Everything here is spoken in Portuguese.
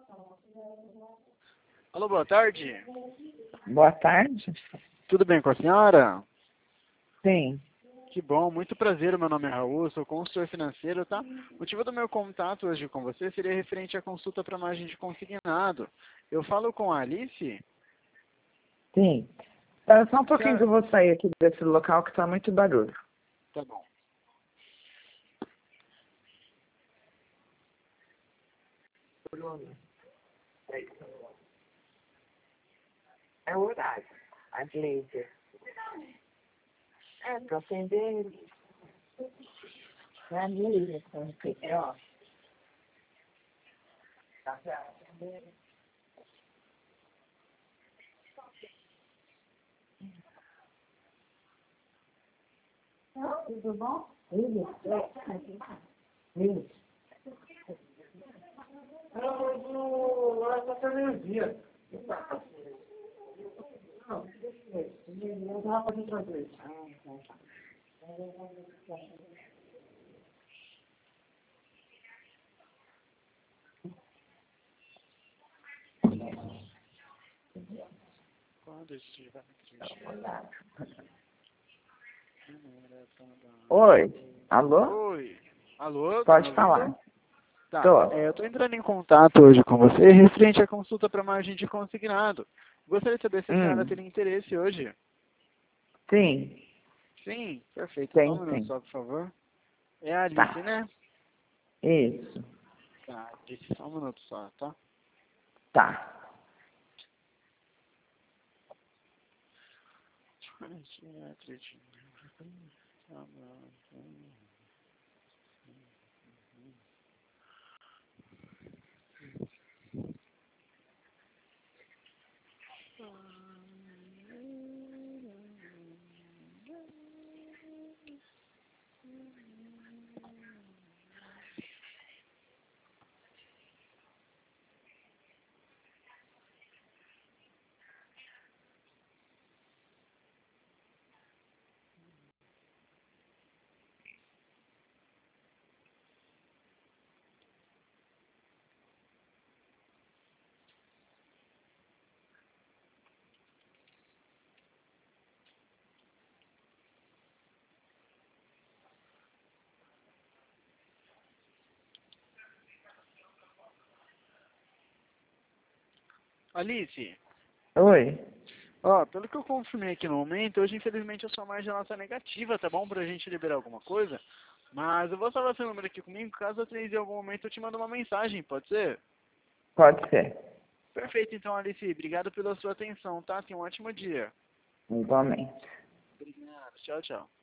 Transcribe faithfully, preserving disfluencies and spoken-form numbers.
Alô, boa tarde. Boa tarde. Tudo bem com a senhora? Sim. Que bom, muito prazer, meu nome é Raul, sou consultor financeiro, tá? O motivo do meu contato hoje com você seria referente à consulta para margem de consignado. Eu falo com a Alice? Sim. Espera só um pouquinho que Senhora... eu vou sair aqui desse local que está muito barulho. Tá bom. É o horário. As leis. É, para acender. É a lei, é ó. Tá certo. Tudo bom? Isso. Isso. Eu vou lá para meio-dia. Não, deixa eu ver. Eu vou fazer outra vez. Quando estiver Oi. Alô? Oi. Alô, tá me Pode falar. ouvindo? Tá, Tô. é, eu estou entrando em contato hoje com você referente à consulta para margem de consignado. Gostaria de saber se a senhora Hum. teria interesse hoje. Sim. Sim, perfeito. Só um Tem, minuto sim. só, por favor. É a Alice, Tá. né? Isso. Tá, Alice, só um minuto só, tá? Tá. Alice, Oi. ó, pelo que eu confirmei aqui no momento, hoje infelizmente a sua margem ela tá negativa, tá bom? Pra gente liberar alguma coisa. Mas eu vou salvar seu número aqui comigo, caso eu tenha em algum momento eu te mando uma mensagem, pode ser? Pode ser. Perfeito, então, Alice, obrigado pela sua atenção, tá? Tenha um ótimo dia. Igualmente. Obrigado, tchau, tchau.